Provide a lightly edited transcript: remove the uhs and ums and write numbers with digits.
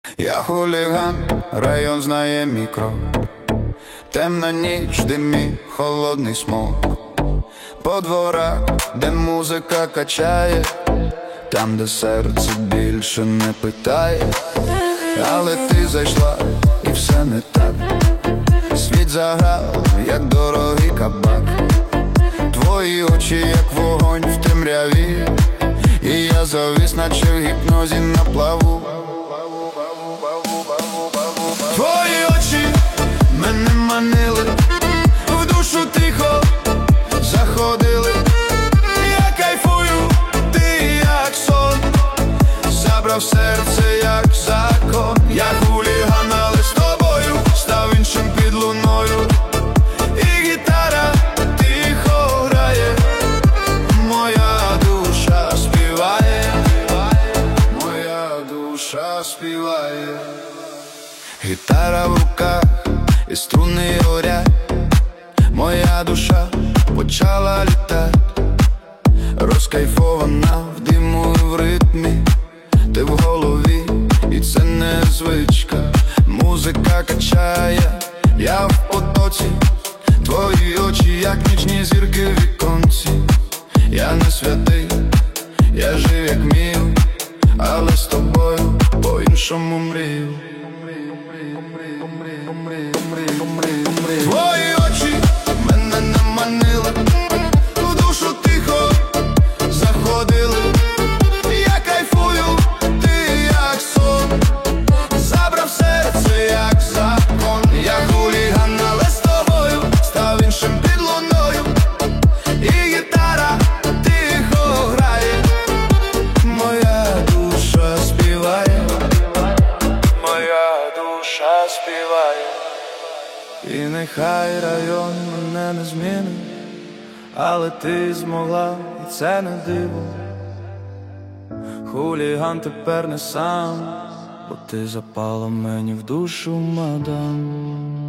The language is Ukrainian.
Я хуліган, район знає мій крок. Темна ніч, димі, холодний смог. По дворах, де музика качає, там, де серце більше не питає. Але ти зайшла, і все не так. Світ заграв, як дорогий кабак. Твої очі, як вогонь в темряві, і я завис, наче в гіпнозі на плаву. Твої очі мене манили, в душу тихо заходили. Я кайфую, ти як сон, забрав серце, як закон. Я хуліган, але з тобою став іншим під луною. І гітара тихо грає, моя душа співає, моя душа співає. Гітара в руках, і струни горять, моя душа почала літати. Розкайфована в диму і в ритмі, ти в голові, і це не звичка. Музика качає, я в потоці, твої очі, як нічні зірки в віконці. Я не святий, я жив як міг, але з тобою по-іншому мрію. Твої очі мене не манили, в душу тихо заходили. Я кайфую, ти як сон, забрав серце, як закон. Я хуліган, але з тобою став іншим під луною. І гітара тихо грає, моя душа співає, моя душа співає. І нехай район мене не змінив, але ти змогла, і це не диво. Хуліган тепер не сам, бо ти запала мені в душу, мадам.